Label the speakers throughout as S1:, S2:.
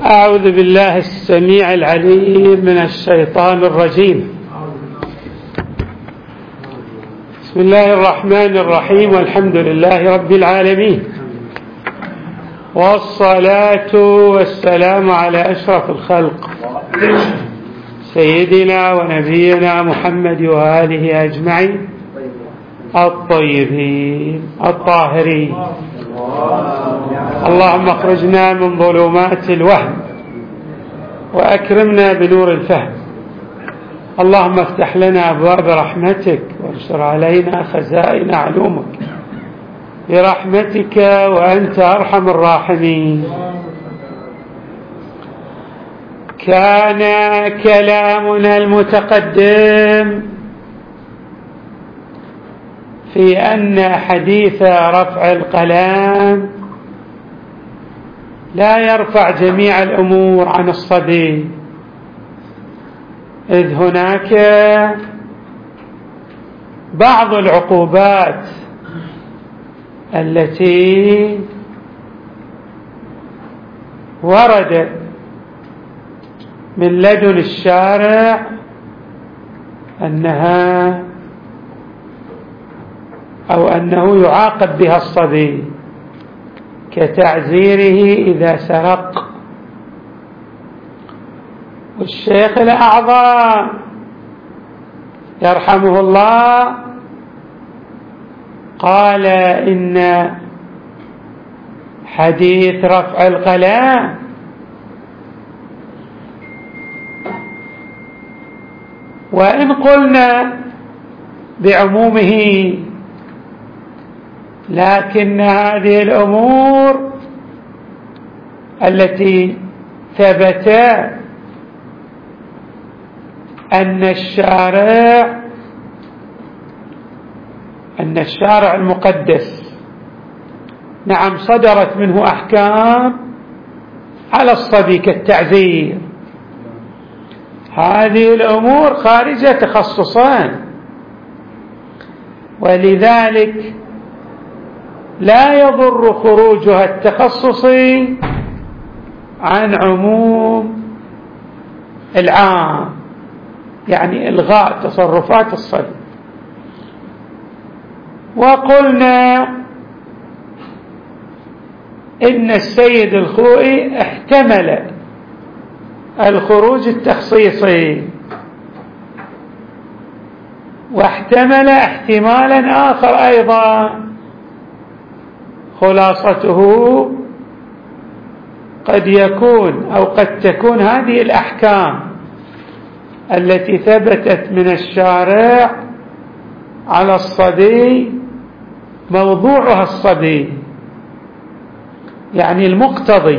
S1: أعوذ بالله السميع العليم من الشيطان الرجيم. بسم الله الرحمن الرحيم، والحمد لله رب العالمين، والصلاة والسلام على أشرف الخلق سيدنا ونبينا محمد وآله أجمعين الطيبين الطاهرين. اللهم اخرجنا من ظلمات الوهم وأكرمنا بنور الفهم. اللهم افتح لنا أبواب رحمتك وانشر علينا خزائن علومك برحمتك وأنت أرحم الراحمين. كان كلامنا المتقدم في أن حديث رفع القلم لا يرفع جميع الأمور عن الصبي، إذ هناك بعض العقوبات التي وردت من لدن الشارع أنه يعاقب بها الصبي، كتعزيره إذا سرق. والشيخ الأعظم يرحمه الله قال إن حديث رفع القلم وإن قلنا بعمومه، لكن هذه الأمور التي ثبت أن الشارع المقدس نعم صدرت منه أحكام على الصبي كالتعزير، هذه الأمور خارجة تخصصان، ولذلك لا يضر خروجها التخصصي عن عموم العام، يعني إلغاء تصرفات الصبي. وقلنا إن السيد الخوئي احتمل الخروج التخصيصي، واحتمل احتمالا آخر أيضا، خلاصته قد يكون أو قد تكون هذه الأحكام التي ثبتت من الشارع على الصبي موضوعها الصبي، يعني المقتضي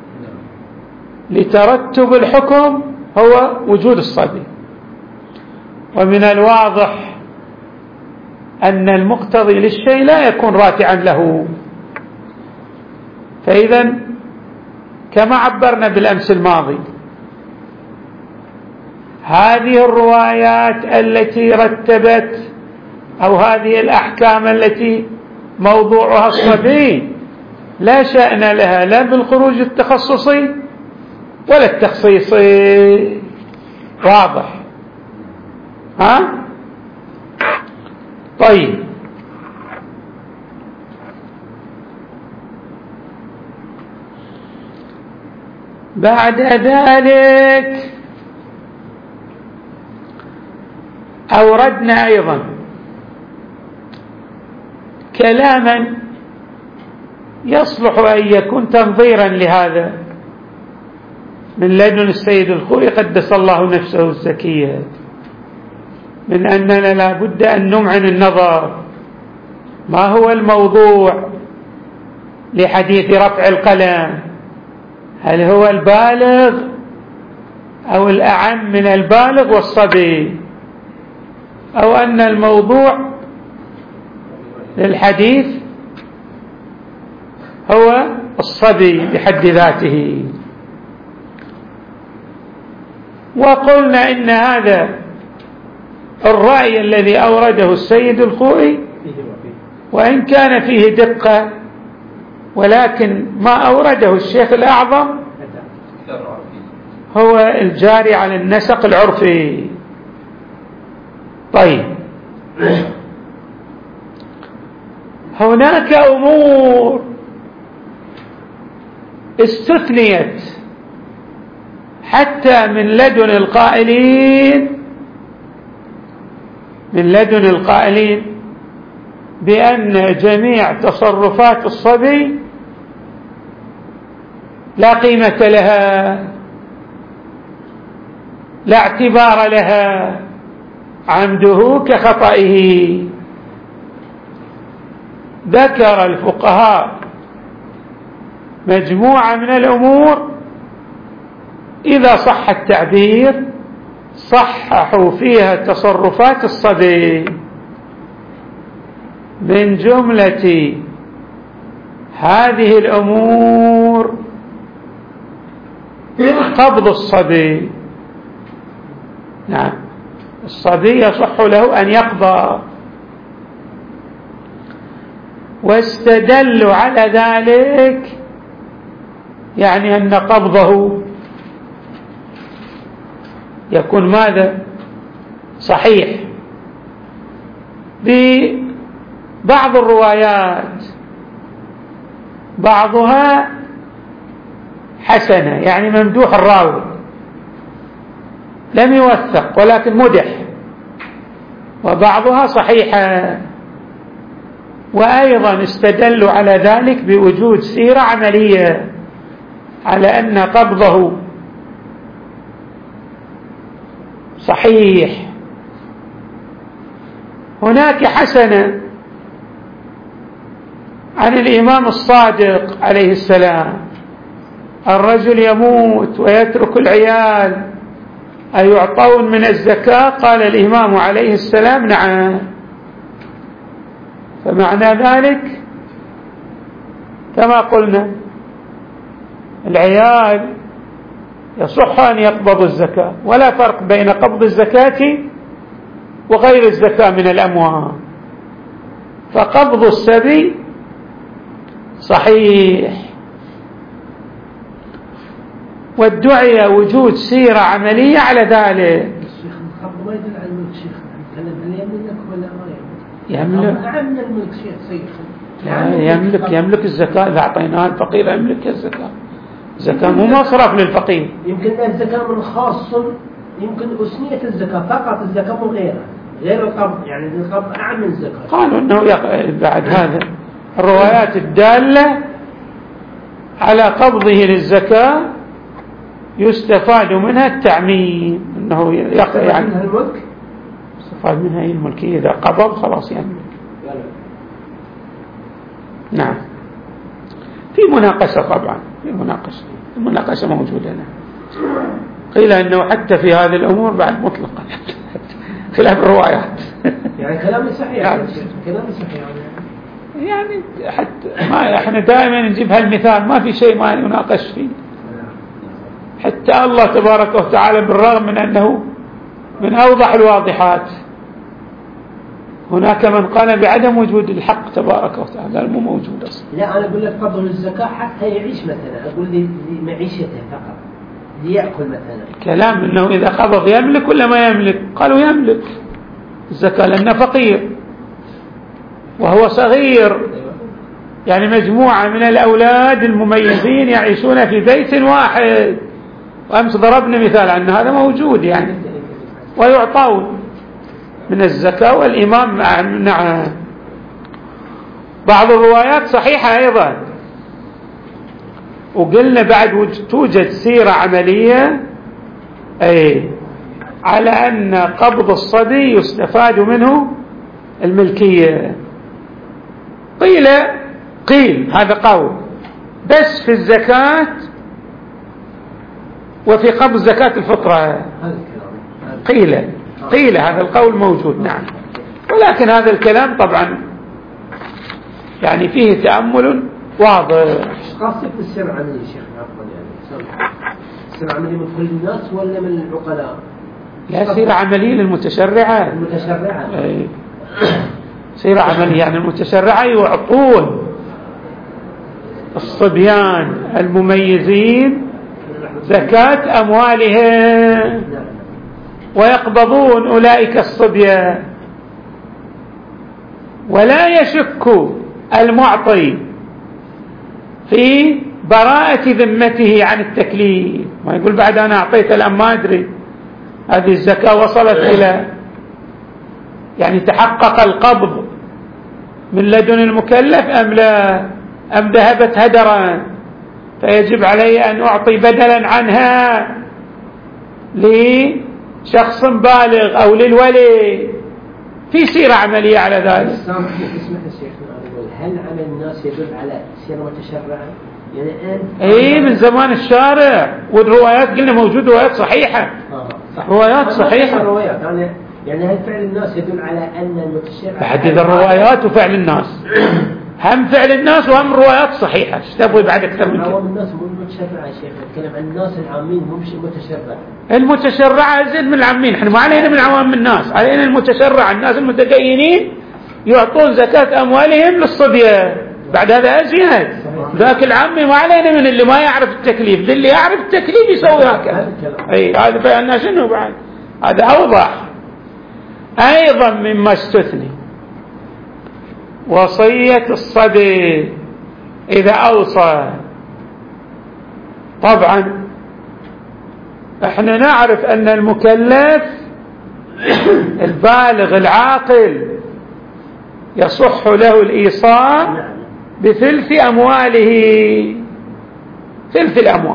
S1: لترتب الحكم هو وجود الصبي. ومن الواضح أن المقتضي للشيء لا يكون راتعا له، فإذا كما عبرنا بالأمس الماضي، هذه الروايات التي رتبت أو هذه الأحكام التي موضوعها الصبي لا شأن لها لا بالخروج التخصصي ولا التخصيصي. واضح؟ طيب، بعد ذلك أوردنا أيضا كلاما يصلح أن يكون تنظيرا لهذا من لدن السيد الخوئي قدس الله نفسه الزكية، من أننا لا بد أن نمعن النظر ما هو الموضوع لحديث رفع القلم، هل هو البالغ أو الأعم من البالغ والصبي، أو أن الموضوع للحديث هو الصبي بحد ذاته. وقلنا إن هذا الرأي الذي أورده السيد الخوئي وإن كان فيه دقة، ولكن ما أورده الشيخ الأعظم هو الجاري على النسق العرفي. طيب، هناك أمور استثنيت حتى من لدن القائلين بأن جميع تصرفات الصبي لا قيمة لها، لا اعتبار لها، عمده كخطئه. ذكر الفقهاء مجموعة من الأمور إذا صح التعبير صححوا فيها تصرفات الصبي. من جملة هذه الأمور قبض الصبي. نعم، الصبي يصح له أن يقبض، واستدلوا على ذلك يعني أن قبضه يكون ماذا؟ صحيح. ببعض الروايات بعضها حسنة يعني ممدوح الراوي لم يوثق ولكن مدح، وبعضها صحيحة. وأيضا استدلوا على ذلك بوجود سيرة عملية على أن قبضه صحيح. هناك حسنة عن الإمام الصادق عليه السلام: الرجل يموت ويترك العيال أيعطون من الزكاة؟ قال الإمام عليه السلام: نعم. فمعنى ذلك كما قلنا العيال يصح أن يقبض الزكاة، ولا فرق بين قبض الزكاة وغير الزكاة من الأموال. فقبض السبي صحيح. وادعي وجود سيرة عملية على ذلك.
S2: الشيخ القبض ما يدل على الملك شيخ، هل يملك ولا ما
S1: يملك؟
S2: نعم من الملك شيخ سيد.
S1: يملك الزكاة. إذا أعطيناها الفقير يملك الزكاة. الزكاة مو مصرف للفقير.
S2: يمكن الزكاة من خاص، يمكن أسنية الزكاة فقط، الزكاة من غيرها، غير القبض. يعني القبض أعم من الزكاة.
S1: قالوا أنه بعد هذا الروايات الدالة على قبضه للزكاة يستفاد منها التعميم، أنه يعني
S2: منها الملك،
S1: يستفاد منها الملكية. إذا قبض خلاص يملك. نعم. في مناقشة طبعا، في مناقشة موجودة. قيل أنه حتى في هذه الأمور بعد مطلقا خلاف الروايات.
S2: يعني كلام صحيح يعني. كلام صحيح
S1: يعني حتى ما احنا دائما نجيب هالمثال، ما في شيء ما يناقش فيه. حتى الله تبارك وتعالى بالرغم من أنه من أوضح الواضحات، هناك من قال بعدم وجود الحق تبارك وتعالى، مو موجود أصلا.
S2: لا، أنا أقول لك فضل الزكاة حتى يعيش مثلا، أقول لي معيشته فقط ليأكل مثلا.
S1: كلام أنه إذا قبض يملك ولا ما يملك؟ قالوا يملك الزكاة لأنه فقير وهو صغير. يعني مجموعة من الأولاد المميزين يعيشون في بيت واحد، وأمس ضربنا مثال أن هذا موجود يعني، ويعطون من الزكاة والإمام نعم. بعض الروايات صحيحة أيضا. وقلنا بعد توجد سيرة عملية على أن قبض الصبي يستفاد منه الملكية. قيل هذا قول بس في الزكاة وفي قبض زكاة الفطرة. قيل هذا القول موجود. نعم. ولكن هذا الكلام طبعا يعني فيه تأمل واضح.
S2: قصدك السر العملي شيخ عفوا، يعني السر العملي من كل الناس ولا من العقلاء؟
S1: لا، سيرة عملية للمتشرعة. سيرة عملية يعني المتشرعة يعطون الصبيان المميزين زكاة أموالهم ويقبضون أولئك الصبية. ولا يشك المعطي في براءة ذمته عن التكليف، ما يقول بعد أنا أعطيت الآن ما أدري هذه الزكاة وصلت إلى يعني تحقق القبض من لدن المكلف أم لا، أم ذهبت هدرا فيجب علي أن أعطي بدلا عنها لشخص بالغ أو للولي. في سيرة عملية على ذلك.
S2: اسمح الشيخ، هل عمل الناس يدل على سيرة متشرعة؟ يعني
S1: من زمان الشارع، والروايات قلنا موجود روايات صحيحة. روايات صحيحة.
S2: يعني هل فعل الناس يدل على أن المتشرع
S1: بحدد الروايات وفعل الناس، هم فعل الناس وهم روايات صحيحة. ايش تبغي بعد أكثر من كده؟
S2: عوام الناس مو المتشرع يا شيخ، نتكلم عن الناس العامين مو المتشرع.
S1: المتشرع أزيد من العامين، احنا ما علينا من عوام الناس، علينا المتشرع الناس المتدينين يعطون زكاة أموالهم للصبية، بعد هذا أزيد. ذاك العامي ما علينا من اللي ما يعرف التكليف، ذا اللي يعرف التكليف يسوي هكذا. هذا بيان شنو بعد، هذا أوضح. أيضا مما استثني وصية الصبي إذا أوصى. طبعا احنا نعرف أن المكلف البالغ العاقل يصح له الإيصاء بثلث أمواله، ثلث الأموال.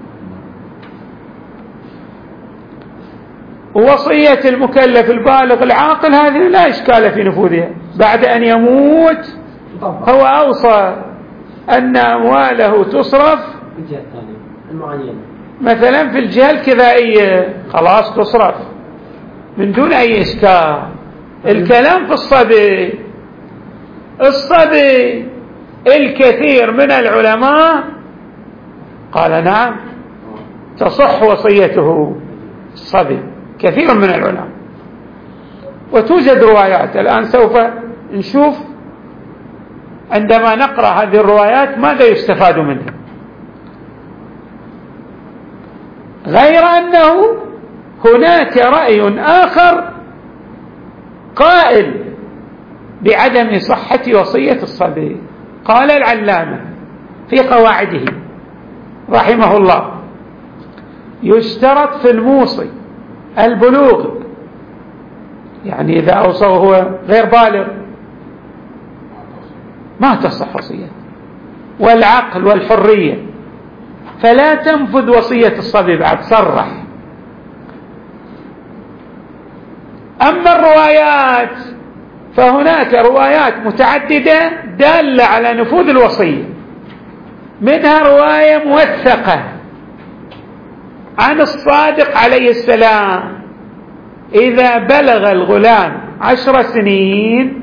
S1: ووصية المكلف البالغ العاقل هذه لا إشكال في نفوذها، بعد أن يموت هو أوصى أن أمواله تصرف مثلا في الجهة الكذائية، خلاص تصرف من دون أي إشكال. الكلام في الصبي الكثير من العلماء قال نعم تصح وصيته الصبي، كثير من العلماء. وتوجد روايات الآن سوف نشوف عندما نقرأ هذه الروايات ماذا يستفاد منها، غير أنه هناك رأي آخر قائل بعدم صحة وصية الصبي. قال العلامة في قواعده رحمه الله: يشترط في الموصي البلوغ، يعني إذا أوصى وهو غير بالغ ما تصح وصيته، والعقل والحرية، فلا تنفذ وصية الصبي بعد، صرح. أما الروايات فهناك روايات متعددة دالة على نفوذ الوصية، منها رواية موثقة عن الصادق عليه السلام: إذا بلغ الغلام 10 سنين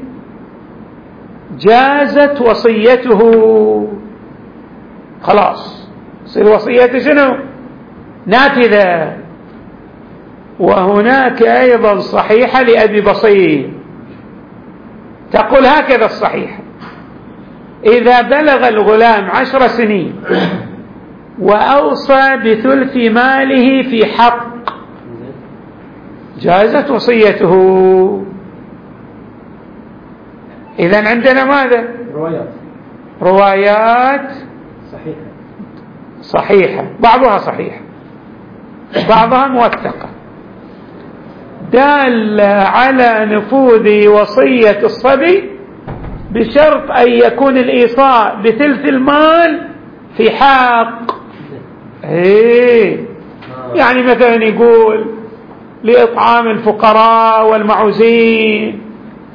S1: جازت وصيته، خلاص تصير وصيته شنو؟ نافذة. وهناك أيضا صحيحة لأبي بصير تقول هكذا الصحيحة: إذا بلغ الغلام 10 سنين وأوصى بثلث ماله في حق جازت وصيته. إذن عندنا ماذا؟ روايات صحيحة، بعضها صحيح بعضها موثقة، دال على نفوذ وصية الصبي بشرط أن يكون الإيصاء بثلث المال في حق. يعني مثلا يقول لإطعام الفقراء والمعوزين،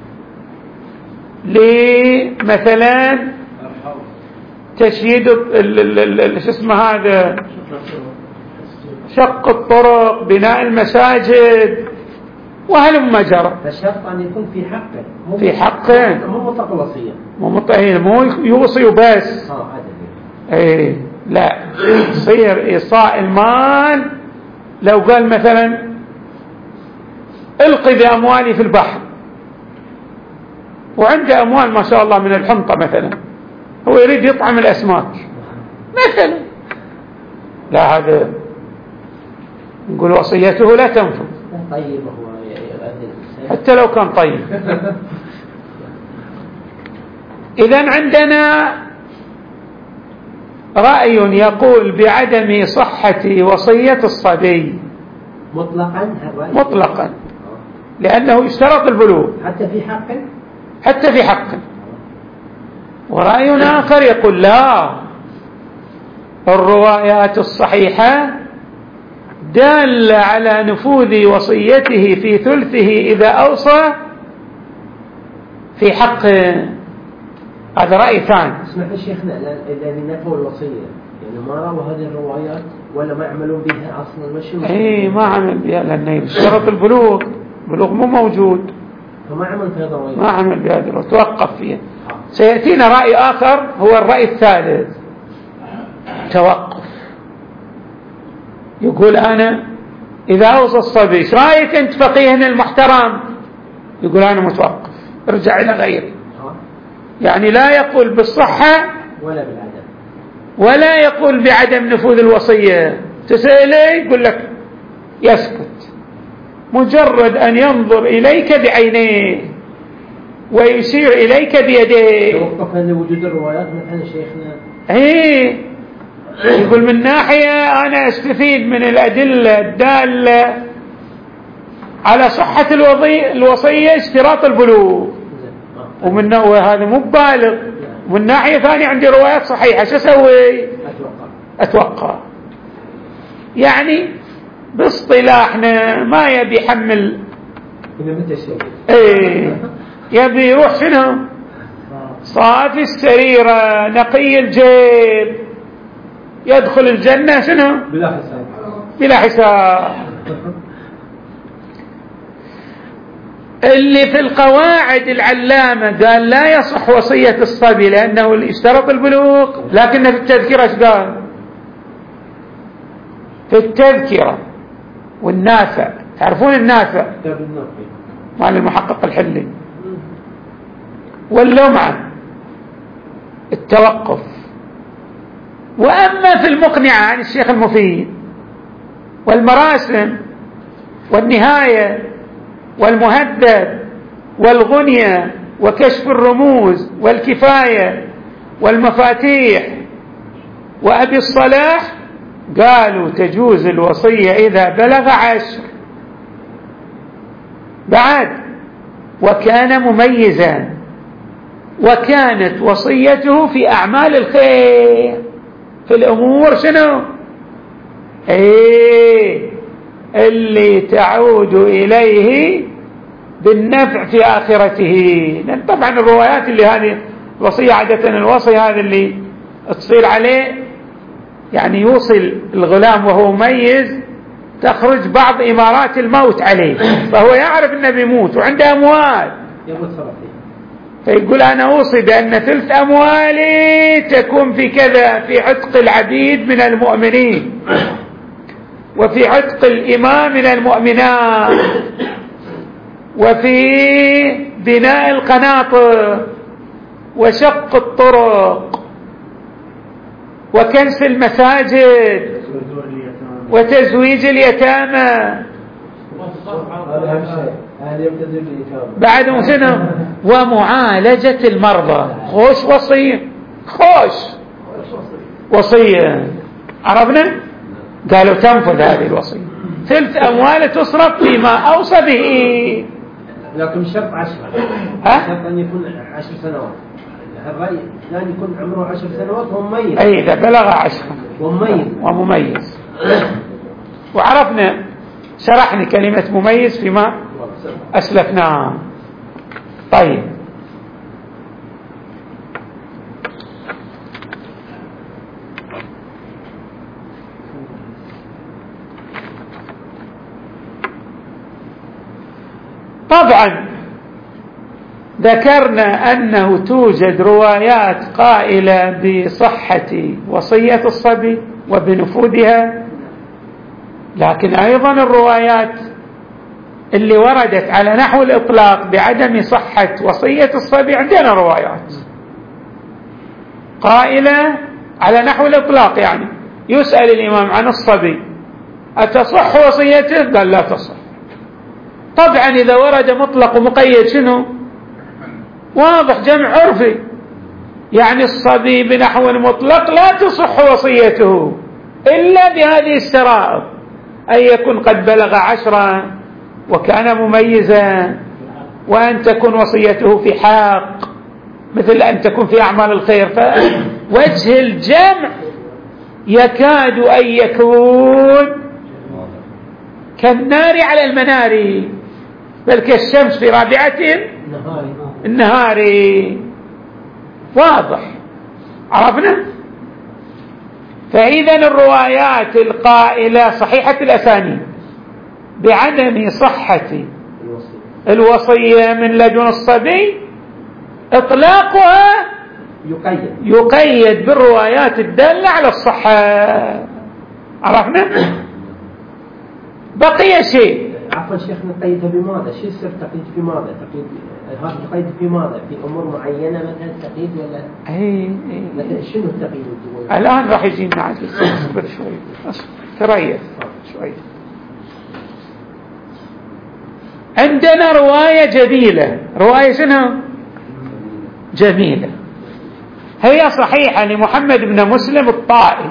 S1: مثلا تشييد شو اسمه هذا، شق الطرق، بناء المساجد، وهلم جرى.
S2: فالشرط أن يكون في حقه،
S1: في حقه،
S2: مو مطلق وصية،
S1: مو يوصي وبس. لا، يصير إيصاء المال. لو قال مثلا القي بأموالي في البحر، وعنده أموال ما شاء الله من الحنطة مثلا، هو يريد يطعم الأسماك مثلا، لا، هذا نقول وصيته لا تنفذ
S2: طيب هو
S1: حتى لو كان طيب. إذن عندنا رأي يقول بعدم صحة وصية الصبي مطلقا لأنه يشترط البلوغ حتى في حق. ورأي آخر يقول لا، الروايات الصحيحة دالة على نفوذ وصيته في ثلثه إذا أوصى في حق. هذا رأي ثاني.
S2: اسمح لي شيخنا، إذا نفوا الوصية يعني ما رأوا هذه الروايات ولا ما يعملون بها أصلا؟
S1: مش ما عمل بها لأنه يشترط البلوغ مو موجود،
S2: فما عمل في هذا الروايات،
S1: ما عمل بهذا توقف فيها. سيأتينا رأي آخر هو الرأي الثالث، توقف. يقول أنا إذا أوصى الصبي ايش رأيك أنت فقيهنا المحترم؟ يقول أنا متوقف، ارجع إلى غيري. يعني لا يقول بالصحة
S2: ولا بالعدم،
S1: ولا يقول بعدم نفوذ الوصية. تسأله يقول لك يسكت، مجرد أن ينظر إليك بعينيه ويشير إليك بيديه.
S2: توقف عند وجود الروايات مثلا شيخنا.
S1: يقول من ناحية أنا أستفيد من الأدلة الدالة على صحة الوصية اشتراط البلوغ، ومن هذا مو بالغ. ومن ناحية ثانية عندي روايات صحيحة، شو أسوي؟ أتوقع. يعني باصطلاحنا ما يبي يحمل، يبي يروح شنو؟ صافي السريرة نقي الجيب، يدخل الجنة شنو؟ بلا حساب. اللي في القواعد العلامة قال لا يصح وصية الصبي لأنه اشترط البلوغ، لكن في التذكرة ايش قال؟ في التذكرة والنافع، تعرفون النافع مال المحقق الحلي، واللمعة التوقف. وأما في المقنعة عن الشيخ المفيد والمراسم والنهاية والمهذب والغنية وكشف الرموز والكفاية والمفاتيح وأبي الصلاح، قالوا تجوز الوصية إذا بلغ 10 بعد وكان مميزا، وكانت وصيته في أعمال الخير، في الأمور شنو؟ اللي تعود إليه بالنفع في آخرته. لأن طبعا الروايات اللي هذه الوصية عادة الوصي هذا اللي تصير عليه يعني يوصل الغلام وهو مميز، تخرج بعض إمارات الموت عليه، فهو يعرف أنه بيموت وعنده أموال، فيقول أنا أوصي بأن ثلث أموالي تكون في كذا، في عتق العبيد من المؤمنين، وفي عتق الإمام من المؤمنات، وفي بناء القناطر وشق الطرق وكنس المساجد وتزويج اليتامى بعد شنو؟ ومعالجة المرضى. خوش وصية، خوش وصية. عرفنا؟ قالوا تنفذ هذه الوصية، ثلث أمواله تصرف فيما أوصى به،
S2: لكن شرط 10. شرط أن يكون 10 سنوات. الرأي الثاني يكون عمره 10 سنوات ومميز.
S1: إذا بلغ 10 ومميز. وعرفنا شرحنا كلمة مميز فيما أسلفناه. طيب، طبعا ذكرنا أنه توجد روايات قائلة بصحة وصية الصبي وبنفوذها، لكن أيضا الروايات اللي وردت على نحو الإطلاق بعدم صحة وصية الصبي، عندنا روايات قائلة على نحو الإطلاق. يعني يسأل الإمام عن الصبي أتصح وصيته؟ قال لا تصح. طبعا إذا ورد مطلق ومقيد شنو؟ واضح، جمع عرفي، يعني الصبي بنحو مطلق لا تصح وصيته إلا بهذه الشرائط: أن يكون قد بلغ 10 وكان مميزا، وأن تكون وصيته في حق، مثل أن تكون في أعمال الخير. فوجه الجمع يكاد أن يكون كالنار على المنار، بل كالشمس في رابعة النهار. واضح، عرفنا. فإذا الروايات القائلة صحيحة الأسانيد بعدم صحة الوصية من لدن الصبي إطلاقها يقيد بالروايات الدالة على الصحة. عرفنا. بقي شيء.
S2: عفوا شيخ، نقيدها بماذا؟ شو يصير تقييد في ماذا؟ تقييد هذا تقييد في ماذا؟ في أمور معينة مثلا تقييد ولا؟ مثلا شنو التقييد؟
S1: الآن راح يجينا عزيز، اصبر شوي، تريث شوي. عندنا رواية جميلة. رواية شنو؟ جميلة. هي صحيحة لمحمد بن مسلم الطائي.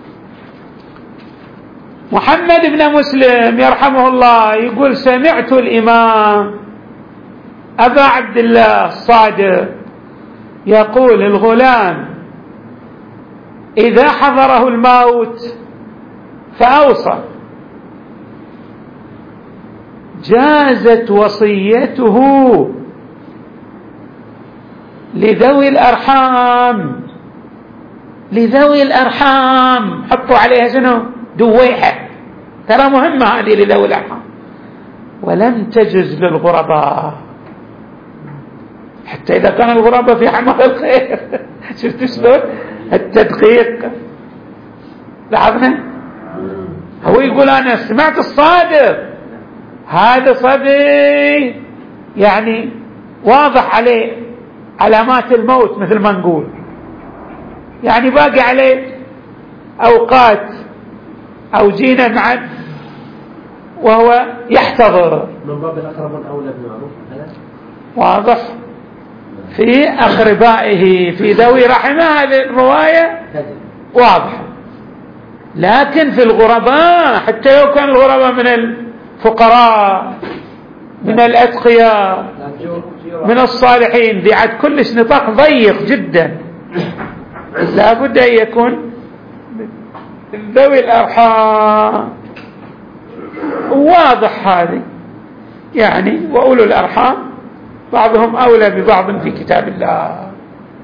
S1: محمد بن مسلم يرحمه الله يقول: سمعت الإمام أبا عبد الله الصادق يقول: الغلام إذا حضره الموت فأوصى جازت وصيته لذوي الأرحام. لذوي الأرحام، حطوا عليها شنو؟ دويحة، ترى مهمة هذه لذوي الأرحام. ولم تجز للغرباء، حتى إذا كان الغرباء في أعمال الخير. شفت شلون التدقيق؟ لاحظنا. هو يقول: أنا سمعت الصادق، هذا صبي يعني واضح عليه علامات الموت مثل ما نقول، يعني باقي عليه أوقات أو جينا معا وهو يحتضر.
S2: من باب الأقرب والأولى بالمعروف.
S1: واضح. في أقربائه، في ذوي رحمه، هذه الرواية واضحة. لكن في الغرباء، حتى لو كان الغرباء من الفقراء، من الأتقياء، من الصالحين، ذي عاد كلش نطاق ضيق جدا، لا بد أن يكون ذوي الأرحام. واضح هذه يعني. وأولو الأرحام بعضهم أولى ببعض في كتاب الله.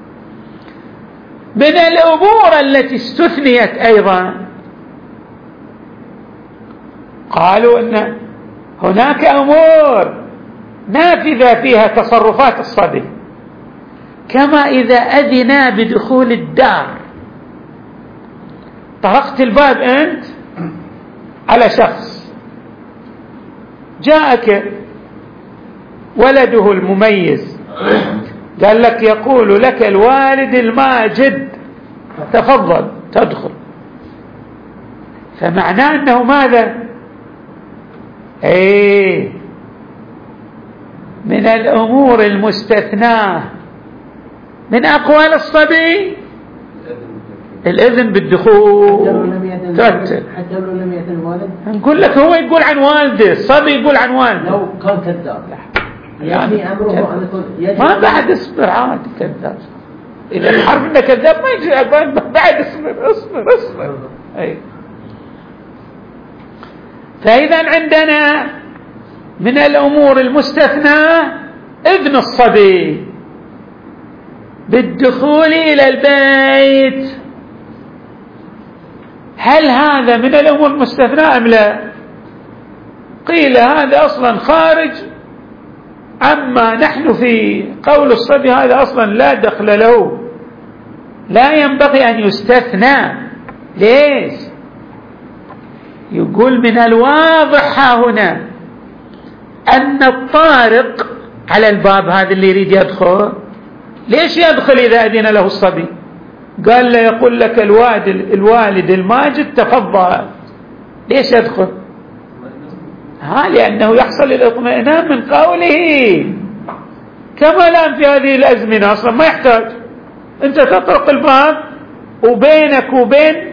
S1: من الأمور التي استثنيت أيضا قالوا أن هناك أمور نافذة فيها تصرفات الصبي، كما إذا أذنا بدخول الدار. طرقت الباب أنت على شخص، جاءك ولده المميز، قال لك: يقول لك الوالد الماجد تفضل تدخل. فمعناه أنه ماذا؟ من الأمور المستثناة من أقوال الصبي الإذن بالدخول.
S2: حتى لو لم يأذن الوالد.
S1: نقول لك هو يقول عن والده، الصبي يقول عن والده.
S2: لو كان كذاب يعني أمره أن يكون
S1: ما بعد اصبر عادي كذاب. إذا الحرف إنه كذاب ما يجي بعد اصبر. فإذا عندنا من الأمور المستثنى إذن الصبي بالدخول إلى البيت. هل هذا من الأمور المستثنى أم لا؟ قيل هذا أصلا خارج عما نحن في قول الصبي، هذا أصلا لا دخل له، لا ينبغي أن يستثنى. ليش؟ يقول من الواضح هنا أن الطارق على الباب هذا اللي يريد يدخل، ليش يدخل إذا أذن له الصبي؟ قال له: يقول لك الوالد الماجد تفضل. ليش يدخل؟ لأنه يحصل الاطمئنان من قوله، كما الآن في هذه الأزمنة أصلا ما يحتاج، أنت تطرق الباب وبينك وبين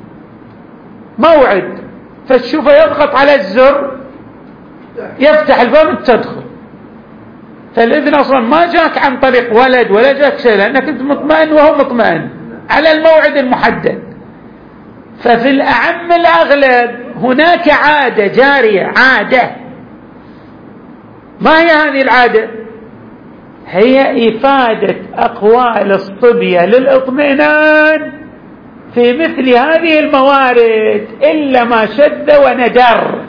S1: موعد، فتشوفه يضغط على الزر يفتح الباب تدخل. فالإذن أصلا ما جاك عن طريق ولد ولا جاك شيء، لأنك أنت مطمئن وهو مطمئن على الموعد المحدد. ففي الأعم الأغلب هناك عادة جارية، عادة. ما هي هذه العادة؟ هي إفادة أقوال الصبية للإطمئنان في مثل هذه الموارد إلا ما شد وندر.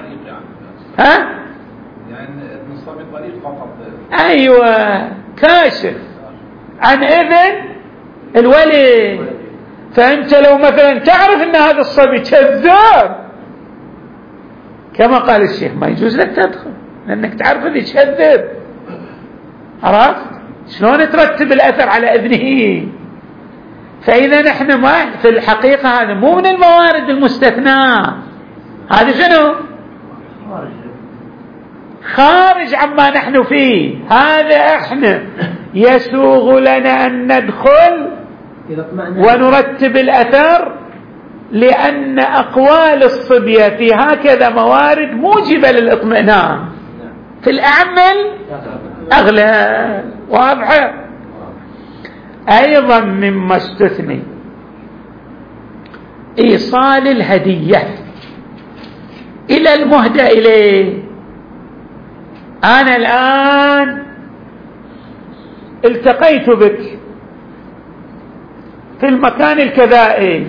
S3: يعني نصاب طريق فقط.
S1: أيوة، كاشف عن إذن الولي. فأنت لو مثلا تعرف أن هذا الصبي كذاب كما قال الشيخ، ما يجوز لك تدخل، لأنك تعرف أنه يكذب. عرفت شلون ترتب الأثر على إذنه؟ فإذا نحن ما في الحقيقة هذا مو من الموارد المستثناة، هذا شنو؟ خارج عما نحن فيه. هذا احنا يسوغ لنا أن ندخل ونرتب الأثر، لأن أقوال الصبية في هكذا موارد موجبة للإطمئنان في الأعمل أغلى. واضحة؟ أيضا مما استثني إيصال الهدية إلى المهدى إليه. أنا الآن التقيت بك في المكان الكذائي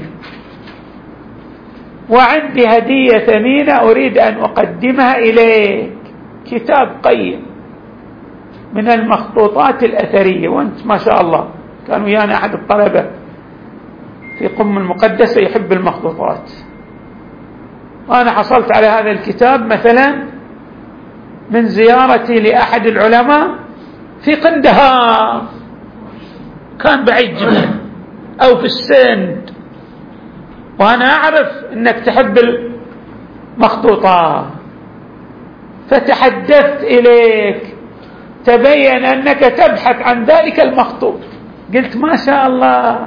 S1: وعندي هدية ثمينة أريد أن أقدمها إليك، كتاب قيم من المخطوطات الأثرية، وأنت ما شاء الله كان ويانا أحد الطلبة في قم المقدسة يحب المخطوطات. وأنا حصلت على هذا الكتاب مثلا من زيارتي لأحد العلماء في قندهار، كان بعيد جدا، أو في السند، وأنا أعرف أنك تحب المخطوطات، فتحدثت إليك، تبين أنك تبحث عن ذلك المخطوط. قلت ما شاء الله،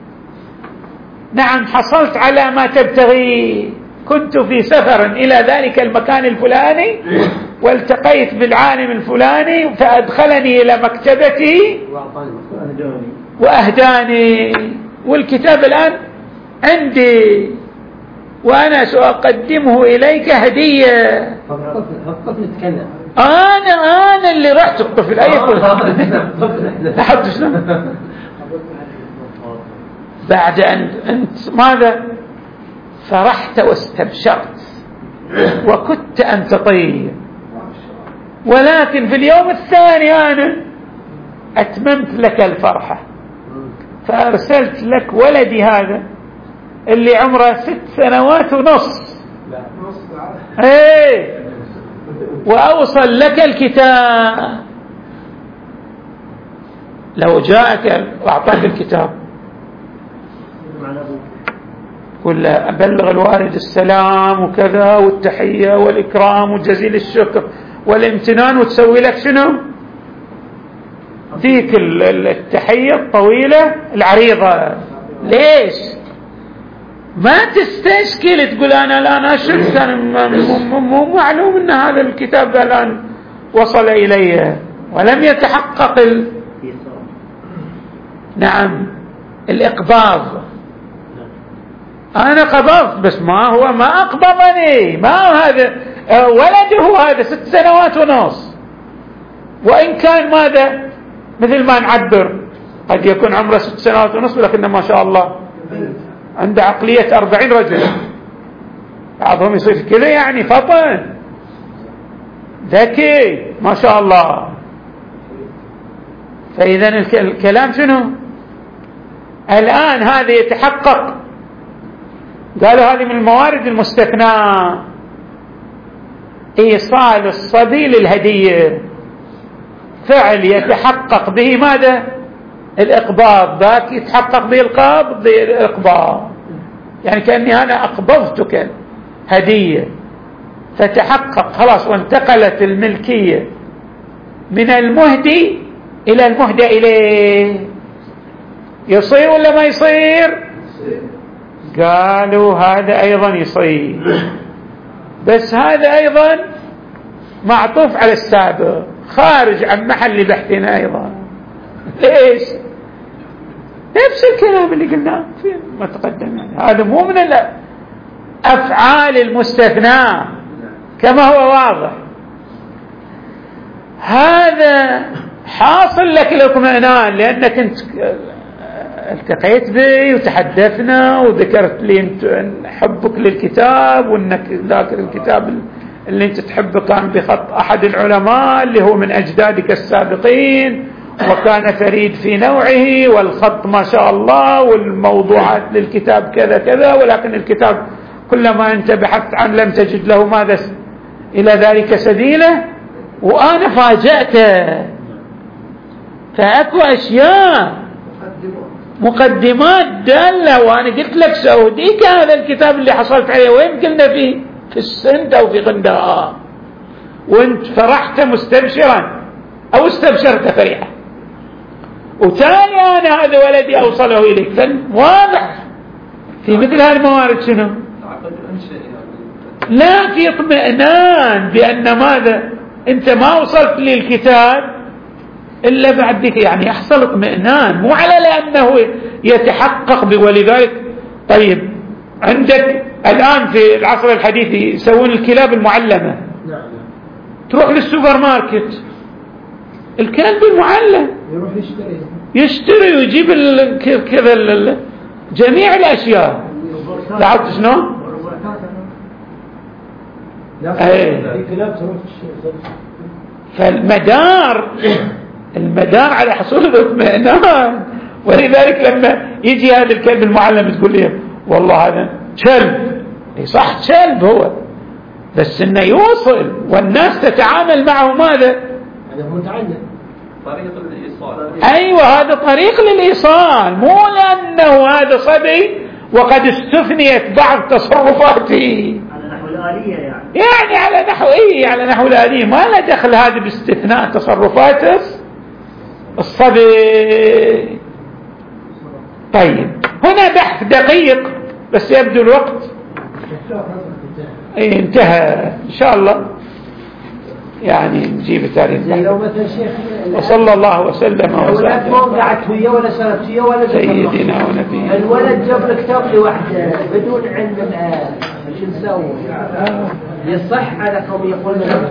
S1: نعم حصلت على ما تبتغي، كنت في سفر إلى ذلك المكان الفلاني والتقيت بالعالم الفلاني فأدخلني إلى مكتبته وأهداني، والكتاب الآن عندي وأنا سأقدمه إليك هدية. أنا اللي رحت الطفل. أي بعد أن أنت ماذا فرحت واستبشرت وكنت أنت طيب، ولكن في اليوم الثاني أنا أتممت لك الفرحة، فأرسلت لك ولدي هذا اللي عمره 6 سنوات ونص، وأوصل لك الكتاب. لو جاءك وأعطاك الكتاب قل له أبلغ الوالد السلام وكذا والتحية والإكرام وجزيل الشكر والامتنان، وتسوي لك شنو؟ ذيك التحية الطويلة العريضة. ليش ما تستشكل تقول أنا الآن أشك، مو معلوم أن هذا الكتاب الآن وصل إلي ولم يتحقق نعم الإقباض. أنا قبضت بس ما أقبضني، ما هذا ولده هذا 6 سنوات ونص، وإن كان ماذا مثل ما نعبر قد يكون عمره 6 سنوات ونص، ولكن ما شاء الله عنده عقلية 40 رجل، بعضهم يصير كذا يعني فطن ذكي ما شاء الله. فإذا الكلام شنو الآن؟ هذا يتحقق، قالوا هذه من الموارد المستثناة، إيصال الصبي للهدية، فعل يتحقق به ماذا؟ الإقباض، ذاك يتحقق به القبض، الإقباض، يعني كأني أنا أقبضتك هدية فتحقق خلاص وانتقلت الملكية من المهدي إلى المهدى إليه، يصير ولا ما يصير؟ قالوا هذا أيضا يصير، بس هذا أيضا معطوف على السابق، خارج عن محل بحثنا أيضا. ليش؟ نفس الكلام اللي قلناه في ما تقدم، يعني هذا مو من الأفعال المستثناة كما هو واضح. هذا حاصل لك الاطمئنان لأنك انت التقيت بي وتحدثنا وذكرت لي حبك للكتاب وانك ذاكر الكتاب اللي انت تحبه كان بخط احد العلماء اللي هو من اجدادك السابقين وكان فريد في نوعه، والخط ما شاء الله، والموضوعات للكتاب كذا كذا، ولكن الكتاب كلما انت بحثت عنه لم تجد له ماذا الى ذلك سبيله. وانا فاجأته، فاكو اشياء مقدمات دالة، وانا قلت لك سأهديك هذا الكتاب اللي حصلت عليه، وين قلنا فيه؟ في السند او في غنداء، وانت فرحت مستبشرا او استبشرت فرحا، وتالي انا هذا ولدي اوصله اليك. فواضح في مثل هالموارد شنو؟ لا، في اطمئنان بان ماذا انت ما وصلت للكتاب إلا بعد ذلك، يعني يحصل اطمئنان، مو على لأنه يتحقق ولذلك. طيب عندك الآن في العصر الحديث يسوون الكلاب المعلمة، تروح للسوبر ماركت الكلب المعلم
S2: يروح
S1: يشتري ويجيب كذا جميع الأشياء. لاحظت شنو؟ فالمدار على حصول الاطمئنان. ولذلك لما يجي هذا الكلب المعلم تقول لي والله هذا كلب، صح كلب هو، بس انه يوصل والناس تتعامل معه ماذا؟
S2: هذا متعلم
S3: طريق الإيصال.
S1: ايوه هذا طريق للإيصال، مو لأنه هذا صبي وقد استثنيت بعض تصرفاته
S4: على نحو الآلية،
S1: يعني على نحو على نحو الآلية، ما له دخل هذا باستثناء تصرفات الصبي. طيب هنا بحث دقيق بس يبدو الوقت انتهى، إن شاء الله يعني نجيب تاريخ. وصلى الله وسلم
S2: الولد ما وقعت وياه ولا سلبت وياه ولا
S1: سيدنا ونبينا.
S2: الولد جاب لك كتاب لوحده بدون علم الآن، شو نسوي؟ يصح على قوم يقولون